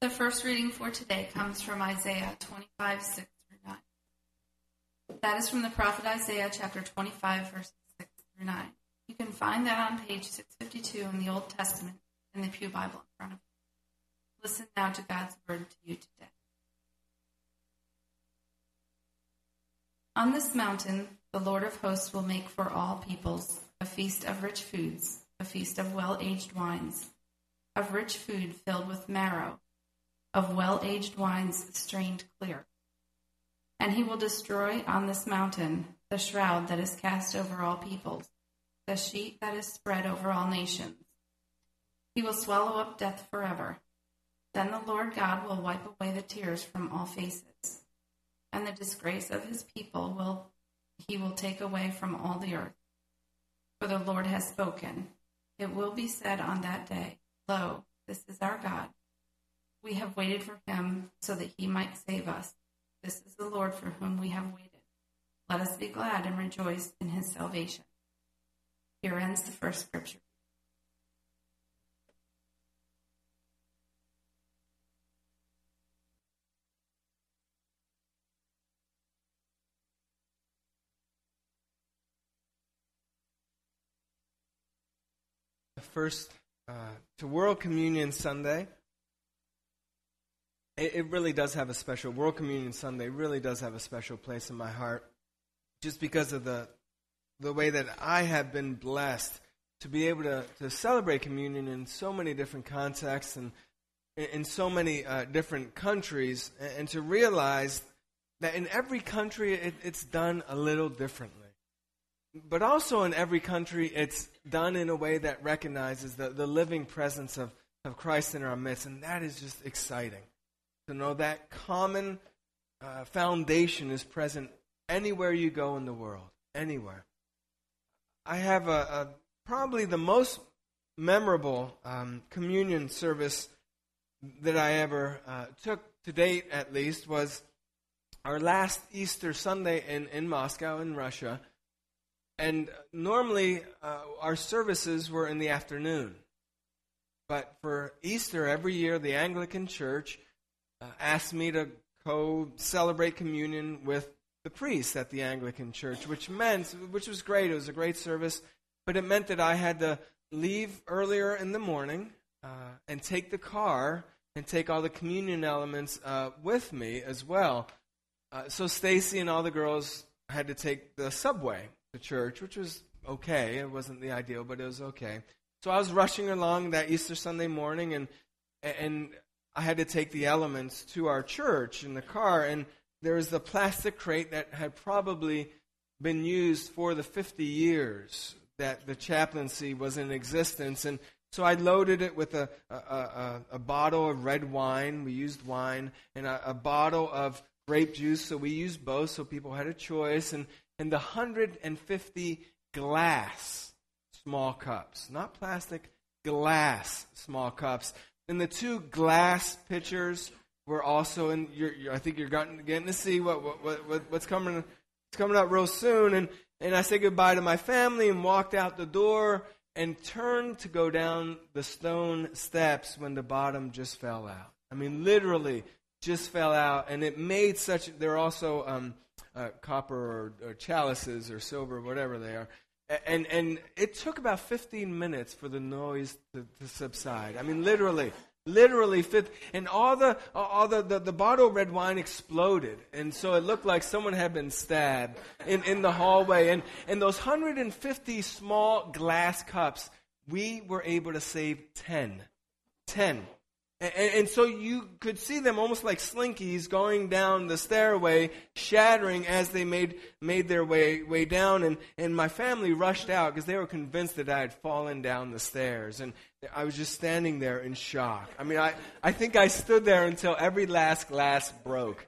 The first reading for today comes from Isaiah 25, 6 through 9. That is from the prophet Isaiah, chapter 25, verses 6 through 9. You can find that on page 652 in the Old Testament in the Pew Bible in front of you. Listen now to God's word to you today. On this mountain, the Lord of hosts will make for all peoples a feast of rich foods, a feast of well-aged wines, of rich food filled with marrow, of well-aged wines strained clear. And he will destroy on this mountain the shroud that is cast over all peoples, the sheet that is spread over all nations. He will swallow up death forever. Then the Lord God will wipe away the tears from all faces, and the disgrace of his people he will take away from all the earth. For the Lord has spoken. It will be said on that day, Lo, this is our God. We have waited for him so that he might save us. This is the Lord for whom we have waited. Let us be glad and rejoice in his salvation. Here ends the first scripture. First, to World Communion Sunday. It really does have a special, World Communion Sunday really does have a special place in my heart, just because of the way that I have been blessed to be able to celebrate communion in so many different contexts and in so many different countries, and to realize that in every country it's done a little differently. But also in every country, it's done in a way that recognizes the living presence of Christ in our midst. And that is just exciting. To know that common foundation is present anywhere you go in the world. Anywhere. I have probably the most memorable communion service that I ever took to date, at least, was our last Easter Sunday in Moscow, in Russia. And normally, our services were in the afternoon. But for Easter every year, the Anglican Church asked me to co-celebrate communion with the priest at the Anglican Church, which was great. It was a great service. But it meant that I had to leave earlier in the morning and take the car and take all the communion elements with me as well. So Stacy and all the girls had to take the subway to church, which was okay. It wasn't the ideal, but it was okay. So I was rushing along that Easter Sunday morning, and I had to take the elements to our church in the car, and there was the plastic crate that had probably been used for the 50 years that the chaplaincy was in existence, and so I loaded it with a bottle of red wine. We used wine, and a bottle of grape juice, so we used both, so people had a choice, and the 150 glass small cups, not plastic, glass small cups. And the 2 glass pitchers were also in. I think you're getting to see what's coming. It's coming up real soon. And I said goodbye to my family and walked out the door and turned to go down the stone steps when the bottom just fell out. I mean, literally just fell out, and it made such. They're also copper or chalices or silver, whatever they are. And it took about 15 minutes for the noise to subside. I mean, literally, and all the bottle of red wine exploded, and so it looked like someone had been stabbed in the hallway. And those 150 small glass cups, we were able to save 10. And so you could see them almost like slinkies going down the stairway, shattering as they made their way down. And my family rushed out because they were convinced that I had fallen down the stairs. And I was just standing there in shock. I mean, I think I stood there until every last glass broke.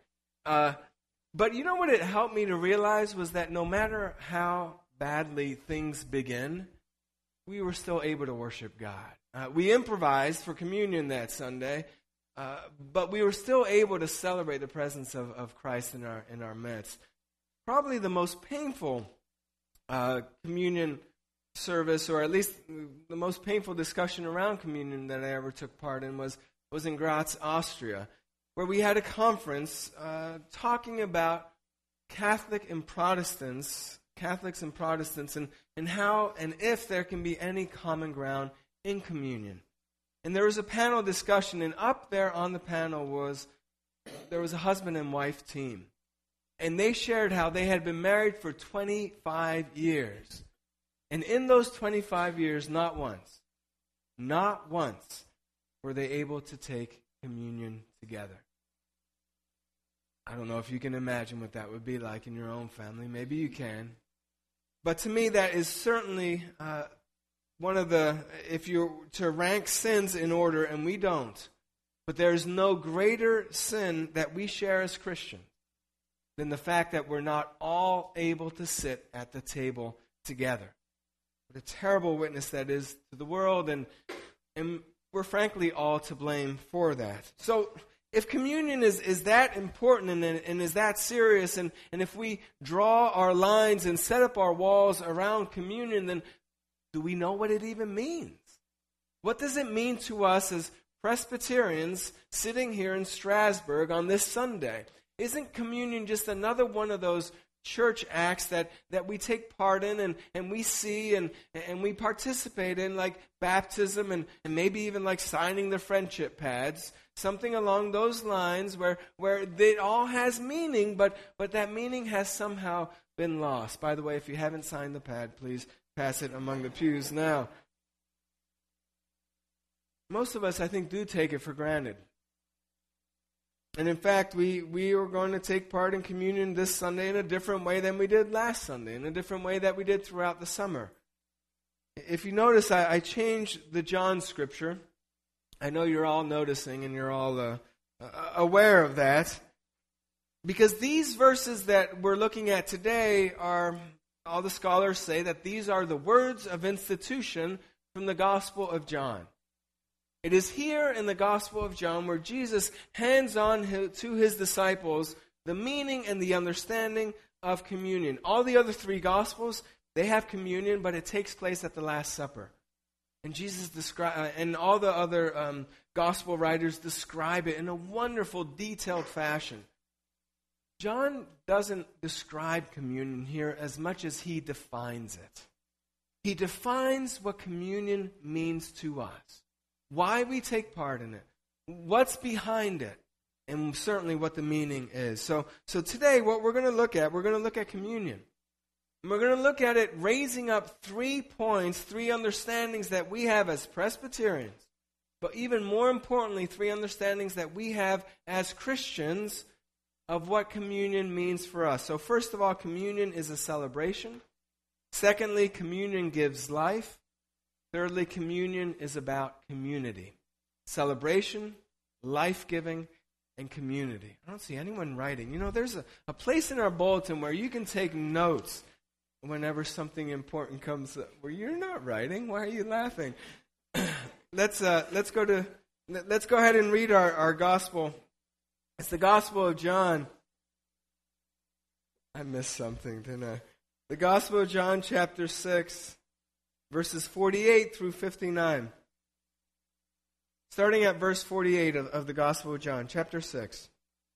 But you know what it helped me to realize was that no matter how badly things begin, we were still able to worship God. We improvised for communion that Sunday, but we were still able to celebrate the presence of Christ in our midst. Probably the most painful communion service, or at least the most painful discussion around communion that I ever took part in, was was in Graz, Austria, where we had a conference talking about Catholics and Protestants, and how and if there can be any common ground in communion. And there was a panel discussion, and up there on the panel was a husband and wife team. And they shared how they had been married for 25 years. And in those 25 years, not once were they able to take communion together. I don't know if you can imagine what that would be like in your own family. Maybe you can. But to me, that is certainly one of the, if you're to rank sins in order, and we don't, but there is no greater sin that we share as Christians than the fact that we're not all able to sit at the table together. What a terrible witness that is to the world, and we're frankly all to blame for that. So if communion is that important and is that serious, and if we draw our lines and set up our walls around communion, then do we know what it even means? What does it mean to us as Presbyterians sitting here in Strasbourg on this Sunday? Isn't communion just another one of those church acts that we take part in and we see and we participate in, like baptism and maybe even like signing the friendship pads, something along those lines where it all has meaning, but that meaning has somehow been lost. By the way, if you haven't signed the pad, please pass it among the pews now. Most of us, I think, do take it for granted. And in fact, we are going to take part in communion this Sunday in a different way than we did last Sunday, in a different way that we did throughout the summer. If you notice, I changed the John scripture. I know you're all noticing and you're all aware of that. Because these verses that we're looking at today are, all the scholars say that these are the words of institution from the Gospel of John. It is here in the Gospel of John where Jesus hands on to his disciples the meaning and the understanding of communion. All the other three Gospels, they have communion, but it takes place at the Last Supper. And Jesus and all the other Gospel writers describe it in a wonderful, detailed fashion. John doesn't describe communion here as much as he defines it. He defines what communion means to us, why we take part in it, what's behind it, and certainly what the meaning is. So today what we're going to look at communion. And we're going to look at it raising up 3 points, 3 understandings that we have as Presbyterians, but even more importantly, 3 understandings that we have as Christians of what communion means for us. So first of all, communion is a celebration. Secondly, communion gives life. Thirdly, communion is about community. Celebration, life-giving, and community. I don't see anyone writing. You know, there's a place in our bulletin where you can take notes whenever something important comes up. Well, you're not writing. Why are you laughing? Let's go ahead and read our gospel. It's the Gospel of John. I missed something, didn't I? The Gospel of John, chapter 6, verses 48 through 59. Starting at verse 48 of the Gospel of John, chapter 6.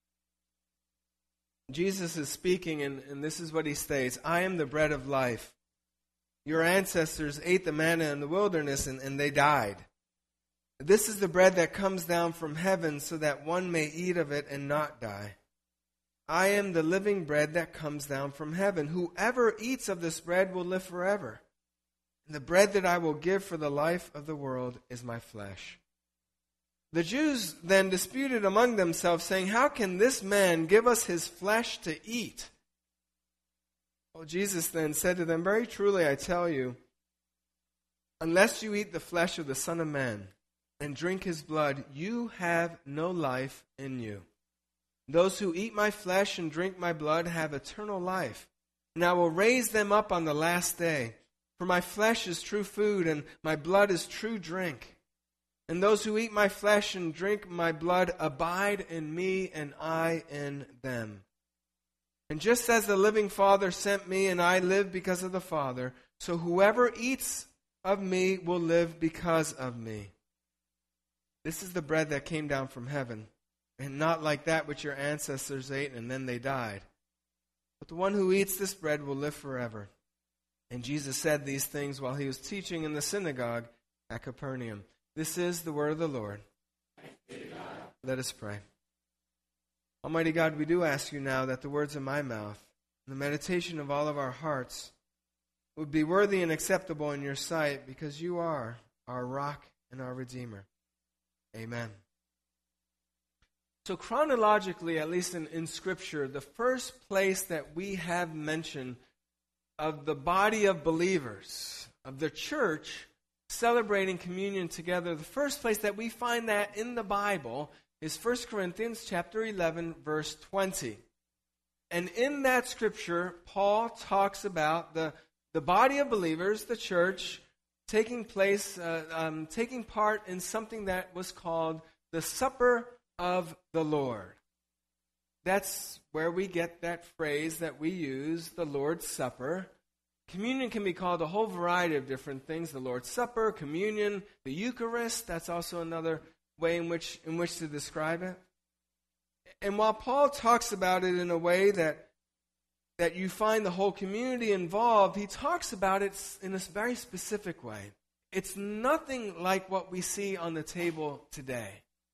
Jesus is speaking, and this is what he states. I am the bread of life. Your ancestors ate the manna in the wilderness, and they died. This is the bread that comes down from heaven, so that one may eat of it and not die. I am the living bread that comes down from heaven. Whoever eats of this bread will live forever. And the bread that I will give for the life of the world is my flesh. The Jews then disputed among themselves, saying, how can this man give us his flesh to eat? Well, Jesus then said to them, very truly I tell you, unless you eat the flesh of the Son of Man and drink his blood, you have no life in you. Those who eat my flesh and drink my blood have eternal life, and I will raise them up on the last day. For my flesh is true food, and my blood is true drink. And those who eat my flesh and drink my blood abide in me, and I in them. And just as the living Father sent me, and I live because of the Father, so whoever eats of me will live because of me. This is the bread that came down from heaven, and not like that which your ancestors ate and then they died. But the one who eats this bread will live forever." And Jesus said these things while he was teaching in the synagogue at Capernaum. This is the word of the Lord. Let us pray. Almighty God, we do ask you now that the words of my mouth and the meditation of all of our hearts would be worthy and acceptable in your sight, because you are our rock and our Redeemer. Amen. So chronologically, at least in Scripture, the first place that we have mention of the body of believers, of the church, celebrating communion together, the first place that we find that in the Bible is 1 Corinthians chapter 11, verse 20. And in that scripture, Paul talks about the body of believers, the church, taking part in something that was called the Supper of the Lord. That's where we get that phrase that we use, the Lord's Supper. Communion can be called a whole variety of different things. The Lord's Supper, communion, the Eucharist, that's also another way in which to describe it. And while Paul talks about it in a way that you find the whole community involved, he talks about it in a very specific way. It's nothing like what we see on the table today.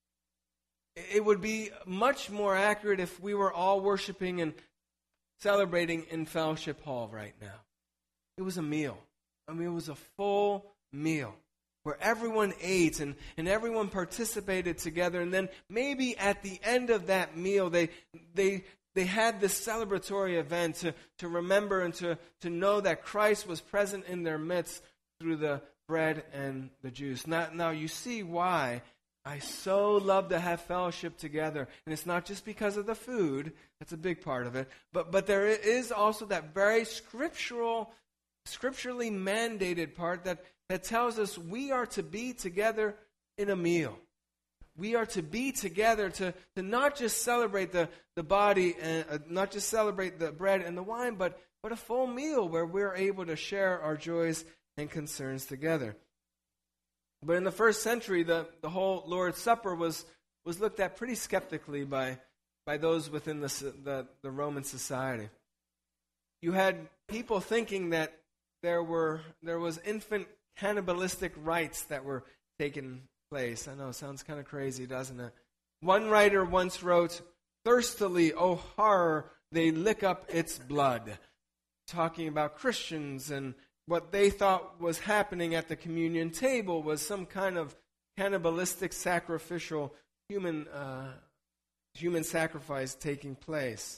It would be much more accurate if we were all worshiping and celebrating in Fellowship Hall right now. It was a meal. I mean, it was a full meal where everyone ate and everyone participated together. And then maybe at the end of that meal, they had this celebratory event to remember and to know that Christ was present in their midst through the bread and the juice. Now you see why I so love to have fellowship together. And it's not just because of the food. That's a big part of it. But there is also that very scripturally mandated part that tells us we are to be together in a meal. We are to be together to not just celebrate the body, and not just celebrate the bread and the wine, but a full meal where we're able to share our joys and concerns together. But in the first century, the whole Lord's Supper was looked at pretty skeptically by those within the Roman society. You had people thinking that there was infant cannibalistic rites that were taking place. I know, it sounds kind of crazy, doesn't it? One writer once wrote, "Thirstily, oh horror, they lick up its blood," talking about Christians, and what they thought was happening at the communion table was some kind of cannibalistic sacrificial human sacrifice taking place.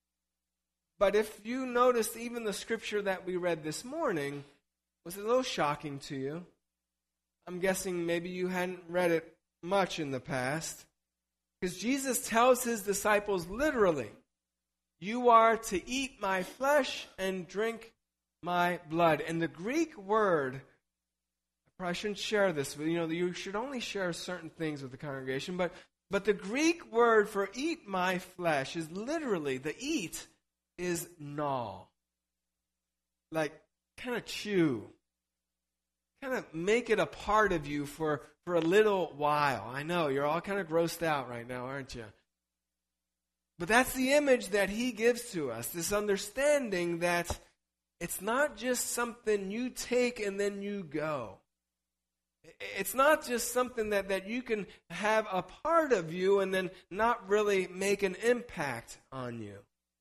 But if you noticed, even the scripture that we read this morning was a little shocking to you. I'm guessing maybe you hadn't read it much in the past. Because Jesus tells his disciples literally, "You are to eat my flesh and drink my blood." And the Greek word, I probably shouldn't share this, but you should only share certain things with the congregation. But the Greek word for eat my flesh is literally, the eat is gnaw. Like, kind of chew. Kind of make it a part of you for a little while. I know, you're all kind of grossed out right now, aren't you? But that's the image that he gives to us, this understanding that it's not just something you take and then you go. It's not just something that you can have a part of you and then not really make an impact on you.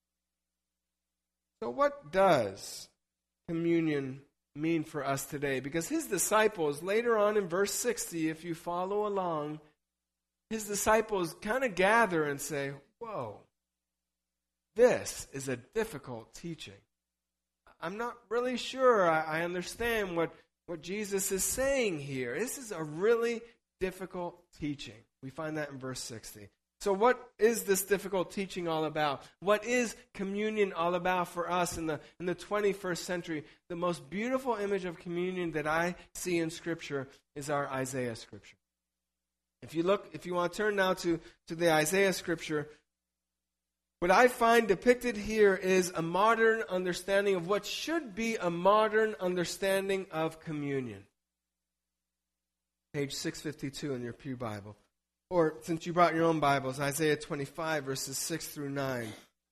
So what does communion mean for us today? Because his disciples, later on in verse 60, if you follow along, his disciples kind of gather and say, "Whoa, this is a difficult teaching. I'm not really sure I understand what Jesus is saying here. This is a really difficult teaching." We find that in verse 60. So what is this difficult teaching all about? What is communion all about for us in the 21st century? The most beautiful image of communion that I see in Scripture is our Isaiah Scripture. If you want to turn now to the Isaiah Scripture, what I find depicted here is a modern understanding of what should be a modern understanding of communion. page 652 in your Pew Bible. Or, since you brought your own Bibles, Isaiah 25, verses 6 through 9.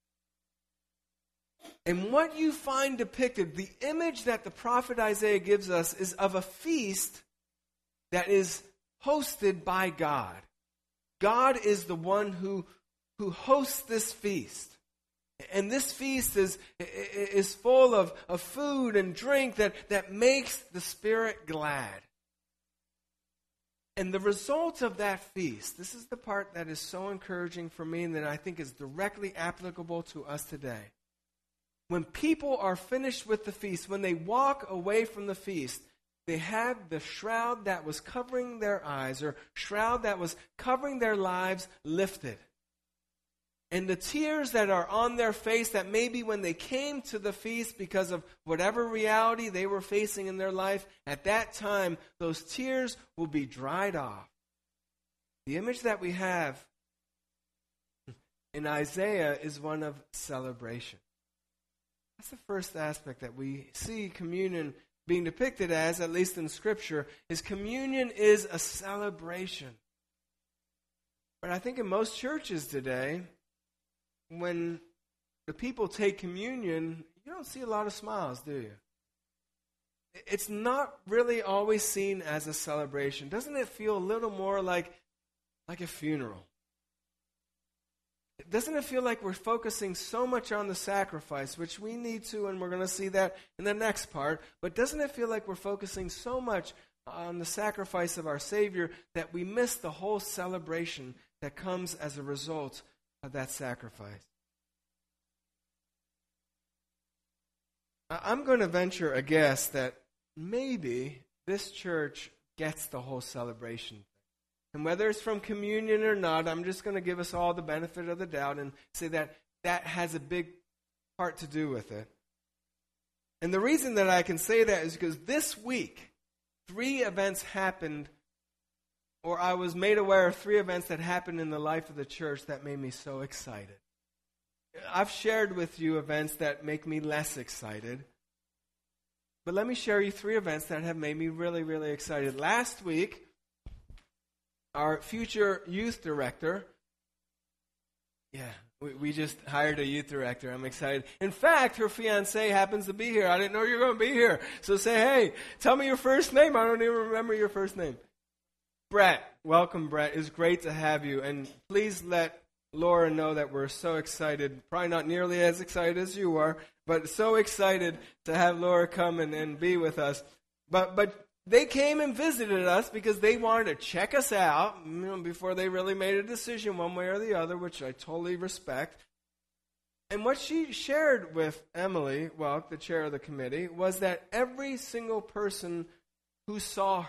And what you find depicted, the image that the prophet Isaiah gives us is of a feast that is hosted by God. God is the one who hosts this feast. And this feast is full of food and drink that makes the spirit glad. And the result of that feast, this is the part that is so encouraging for me and that I think is directly applicable to us today. When people are finished with the feast, when they walk away from the feast, they have the shroud that was covering their eyes, or shroud that was covering their lives, lifted. And the tears that are on their face, that maybe when they came to the feast because of whatever reality they were facing in their life, at that time, those tears will be dried off. The image that we have in Isaiah is one of celebration. That's the first aspect that we see communion being depicted as, at least in Scripture, is communion is a celebration. But I think in most churches today, when the people take communion, you don't see a lot of smiles, do you? It's not really always seen as a celebration. Doesn't it feel a little more like a funeral? Doesn't it feel like we're focusing so much on the sacrifice, which we need to, and we're going to see that in the next part, but doesn't it feel like we're focusing so much on the sacrifice of our Savior that we miss the whole celebration that comes as a result of that sacrifice? I'm going to venture a guess that maybe this church gets the whole celebration thing. And whether it's from communion or not, I'm just going to give us all the benefit of the doubt and say that that has a big part to do with it. And the reason that I can say that is because this week, 3 events happened, or I was made aware of 3 events that happened in the life of the church that made me so excited. I've shared with you events that make me less excited. But let me share you 3 events that have made me really, really excited. Last week, our future youth director, we just hired a youth director. I'm excited. In fact, her fiancé happens to be here. I didn't know you were going to be here. So say, hey, tell me your first name. I don't even remember your first name. Brett. Welcome, Brett. It's great to have you. And please let Laura know that we're so excited. Probably not nearly as excited as you are, but so excited to have Laura come and be with us. But they came and visited us because they wanted to check us out, before they really made a decision one way or the other, which I totally respect. And what she shared with Emily, the chair of the committee, was that every single person who saw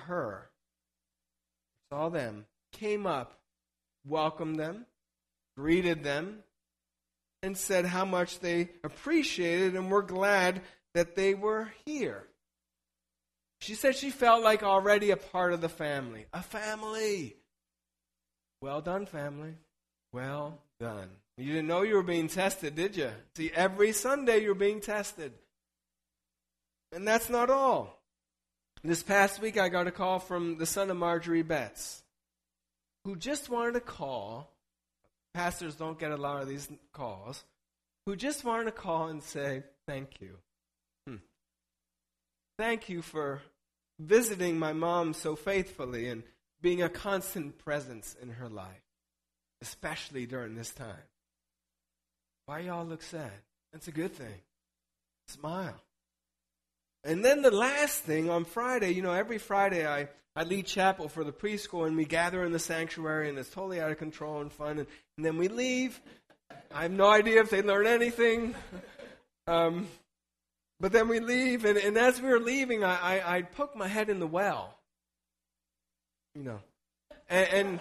them, came up, welcomed them, greeted them, and said how much they appreciated and were glad that they were here. She said she felt like already a part of the family. A family. Well done, family. Well done. You didn't know you were being tested, did you? See, every Sunday you're being tested. And that's not all. This past week I got a call from the son of Marjorie Betts, who just wanted to call. Pastors don't get a lot of these calls. Who just wanted to call and say, thank you. Thank you for visiting my mom so faithfully and being a constant presence in her life, especially during this time. Why y'all look sad? That's a good thing. Smile. And then the last thing, on Friday, every Friday I lead chapel for the preschool, and we gather in the sanctuary, and it's totally out of control and fun. And then we leave. I have no idea if they learn anything. But then we leave, and as we were leaving, I poked my head in the well. And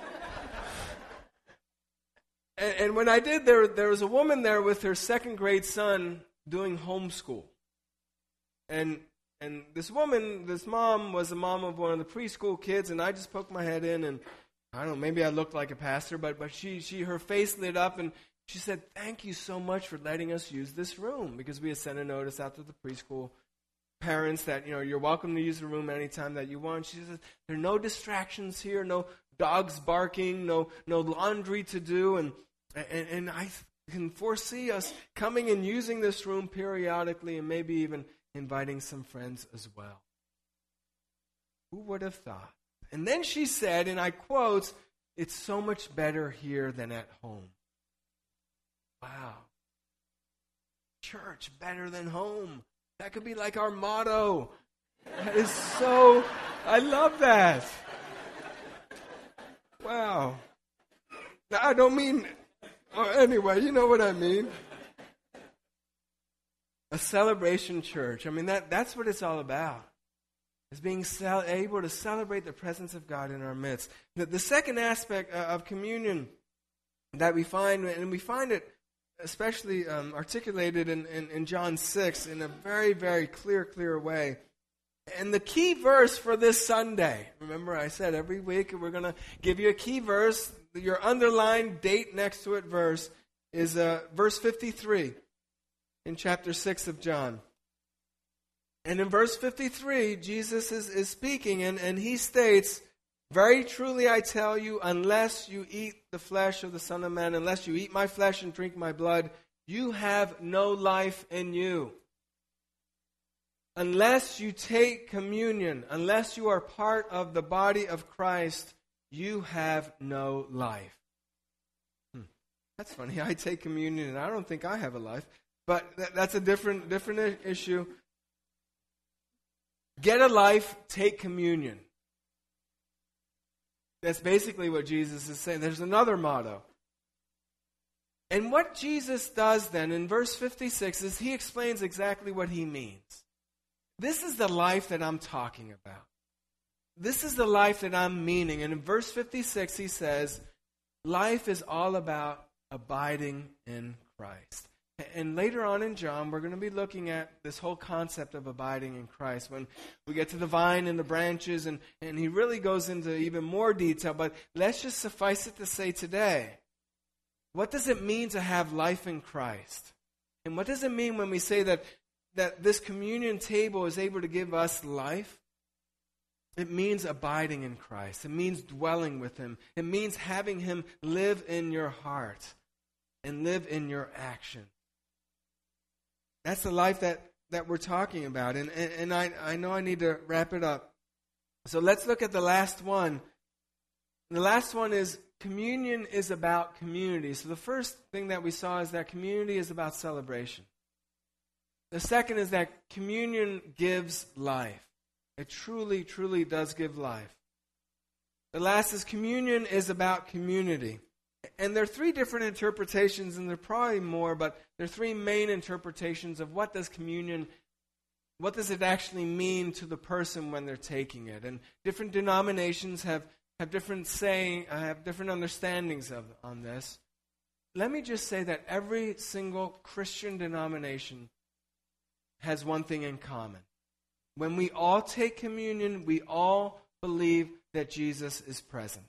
when I did, there was a woman there with her 2nd grade son doing homeschool. And this mom was the mom of one of the preschool kids, and I just poked my head in, and I don't know, maybe I looked like a pastor, but her face lit up, and she said, thank you so much for letting us use this room, because we had sent a notice out to the preschool parents that, you're welcome to use the room anytime that you want. She says, there are no distractions here, no dogs barking, no laundry to do. And I can foresee us coming and using this room periodically and maybe even inviting some friends as well. Who would have thought? And then she said, and I quote, "It's so much better here than at home." Wow. Church better than home. That could be like our motto. That is so, I love that. Wow. Now, I don't mean, anyway, you know what I mean. A celebration church. I mean, that's what it's all about. It's being able to celebrate the presence of God in our midst. The second aspect of communion that we find, and we find it especially articulated in John 6 in a very, very clear way. And the key verse for this Sunday, remember I said every week we're going to give you a key verse. Your underlined date next to it verse is verse 53 in chapter 6 of John. And in verse 53, Jesus is speaking, and he states, "Very truly I tell you, unless you eat the flesh of the Son of Man, unless you eat my flesh and drink my blood, you have no life in you." Unless you take communion, unless you are part of the body of Christ, you have no life. That's funny. I take communion, and I don't think I have a life. But that's a different issue. Get a life, take communion. That's basically what Jesus is saying. There's another motto. And what Jesus does then in verse 56 is he explains exactly what he means. This is the life that I'm talking about. This is the life that I'm meaning. And in verse 56 he says, life is all about abiding in Christ. And later on in John, we're going to be looking at this whole concept of abiding in Christ. When we get to the vine and the branches, and he really goes into even more detail. But let's just suffice it to say today, what does it mean to have life in Christ? And what does it mean when we say that this communion table is able to give us life? It means abiding in Christ. It means dwelling with Him. It means having Him live in your heart and live in your action. That's the life that we're talking about. And I know I need to wrap it up. So let's look at the last one. The last one is communion is about community. So the first thing that we saw is that community is about celebration. The second is that communion gives life. It truly, truly does give life. The last is communion is about community. And there are three different interpretations, and there are probably more, but there are three main interpretations of what does it actually mean to the person when they're taking it. And different denominations have different understandings on this. Let me just say that every single Christian denomination has one thing in common. When we all take communion, we all believe that Jesus is present.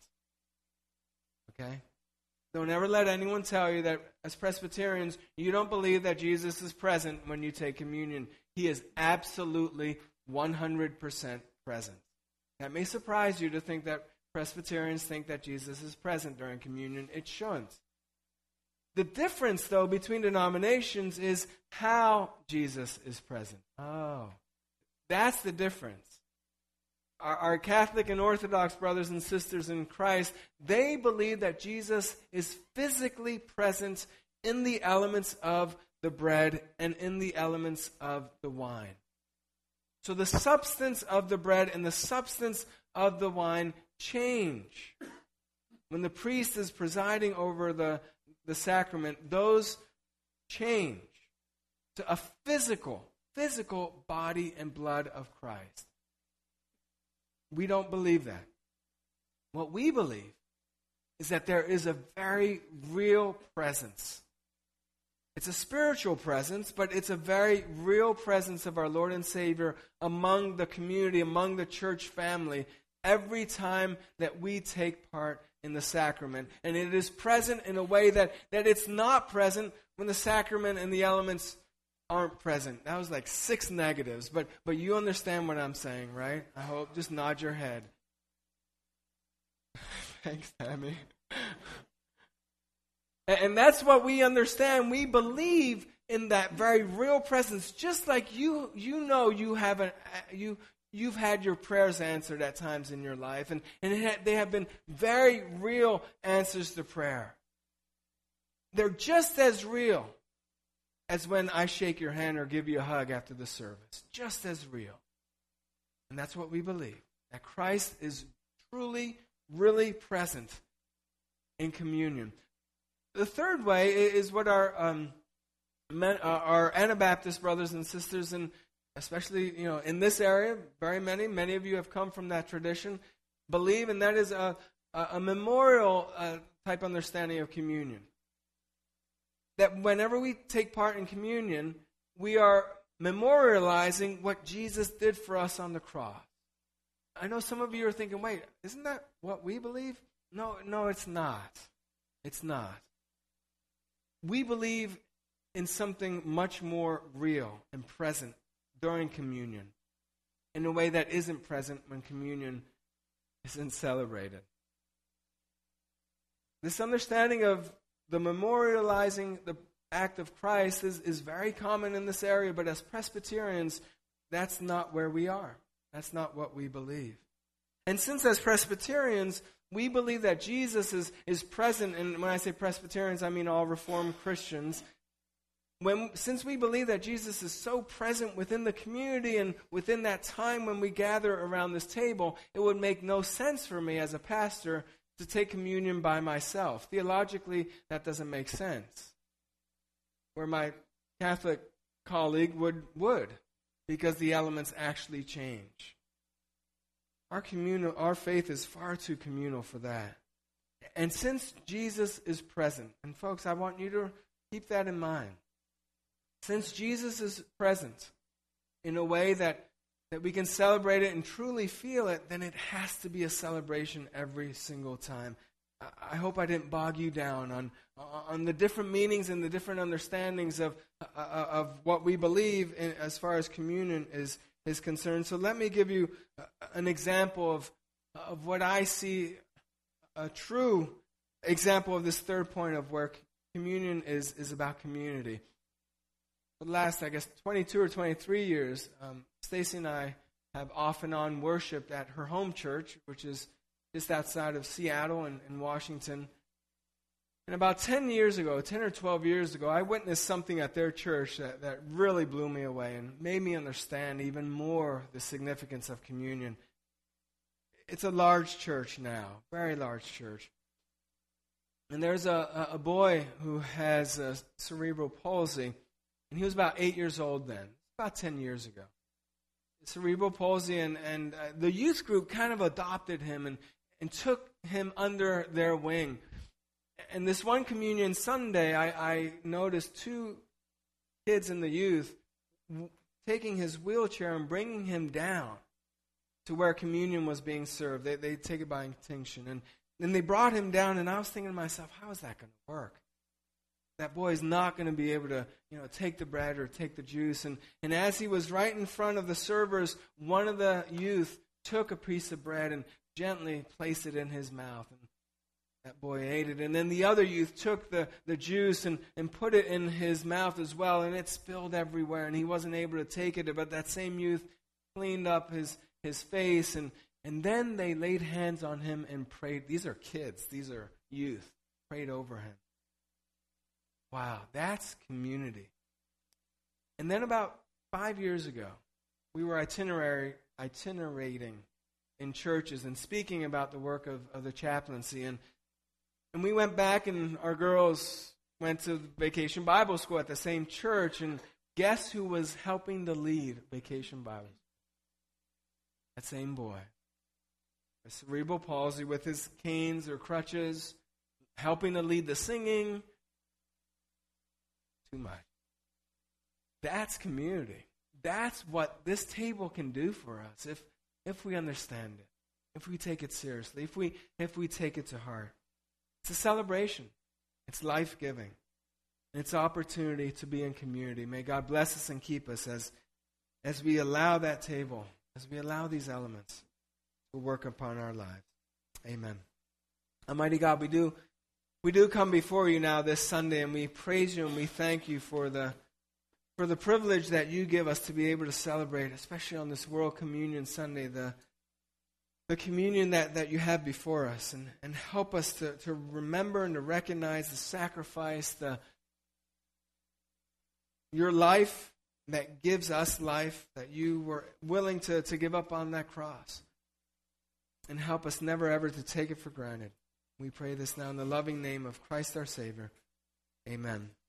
Okay? Don't ever let anyone tell you that as Presbyterians, you don't believe that Jesus is present when you take communion. He is absolutely 100% present. That may surprise you to think that Presbyterians think that Jesus is present during communion. It shouldn't. The difference, though, between denominations is how Jesus is present. Oh, that's the difference. Our Catholic and Orthodox brothers and sisters in Christ, they believe that Jesus is physically present in the elements of the bread and in the elements of the wine. So the substance of the bread and the substance of the wine change. When the priest is presiding over the sacrament, those change to a physical body and blood of Christ. We don't believe that. What we believe is that there is a very real presence. It's a spiritual presence, but it's a very real presence of our Lord and Savior among the community, among the church family, every time that we take part in the sacrament. And it is present in a way that it's not present when the sacrament and the elements aren't present. That was like 6 negatives, but you understand what I'm saying, right? I hope. Just nod your head. Thanks, Tammy. And that's what we understand. We believe in that very real presence, just like you've had your prayers answered at times in your life, and they have been very real answers to prayer. They're just as real as when I shake your hand or give you a hug after the service. Just as real. And that's what we believe, that Christ is truly, really present in communion. The third way is what our Anabaptist brothers and sisters, and especially in this area, many of you have come from that tradition, believe, and that is a memorial type understanding of communion. That whenever we take part in communion, we are memorializing what Jesus did for us on the cross. I know some of you are thinking, wait, isn't that what we believe? No, it's not. It's not. We believe in something much more real and present during communion, in a way that isn't present when communion isn't celebrated. This understanding of the memorializing the act of Christ is very common in this area, but as Presbyterians, that's not where we are. That's not what we believe. And since as Presbyterians, we believe that Jesus is present, and when I say Presbyterians, I mean all Reformed Christians. Since we believe that Jesus is so present within the community and within that time when we gather around this table, it would make no sense for me as a pastor to take communion by myself. Theologically, that doesn't make sense. Where my Catholic colleague would, because the elements actually change. Our faith is far too communal for that. And since Jesus is present, and folks, I want you to keep that in mind. Since Jesus is present in a way that we can celebrate it and truly feel it, then it has to be a celebration every single time. I hope I didn't bog you down on the different meanings and the different understandings of what we believe as far as communion is concerned. So let me give you an example of what I see, a true example of this third point of where communion is about community. For the last, 22 or 23 years, Stacy and I have off and on worshipped at her home church, which is just outside of Seattle in Washington. And about 10 or 12 years ago, I witnessed something at their church that really blew me away and made me understand even more the significance of communion. It's a large church now, very large church. And there's a boy who has cerebral palsy, and he was about 8 years old then, about 10 years ago. Cerebral palsy, and the youth group kind of adopted him and took him under their wing. And this one communion Sunday, I noticed 2 kids in the youth taking his wheelchair and bringing him down to where communion was being served. They take it by intinction. And then they brought him down, and I was thinking to myself, how is that going to work? That boy is not going to be able to, take the bread or take the juice. And as he was right in front of the servers, one of the youth took a piece of bread and gently placed it in his mouth. And that boy ate it. And then the other youth took the juice and put it in his mouth as well, and it spilled everywhere, and he wasn't able to take it. But that same youth cleaned up his face, and then they laid hands on him and prayed. These are kids. These are youth. Prayed over him. Wow, that's community. And then about 5 years ago, we were itinerating in churches and speaking about the work of the chaplaincy. And we went back, and our girls went to Vacation Bible School at the same church. And guess who was helping to lead Vacation Bible School? That same boy. With cerebral palsy, with his canes or crutches, helping to lead the singing. Too much. That's community. That's what this table can do for us if we understand it, if we take it seriously, if we take it to heart. It's a celebration. It's life-giving. It's opportunity to be in community. May God bless us and keep us as we allow that table, as we allow these elements to work upon our lives. Amen. Almighty God, we do come before you now this Sunday, and we praise you and we thank you for the privilege that you give us to be able to celebrate, especially on this World Communion Sunday, the communion that you have before us, and help us to remember and to recognize the sacrifice, your life that gives us life, that you were willing to give up on that cross. And help us never ever to take it for granted. We pray this now in the loving name of Christ our Savior. Amen.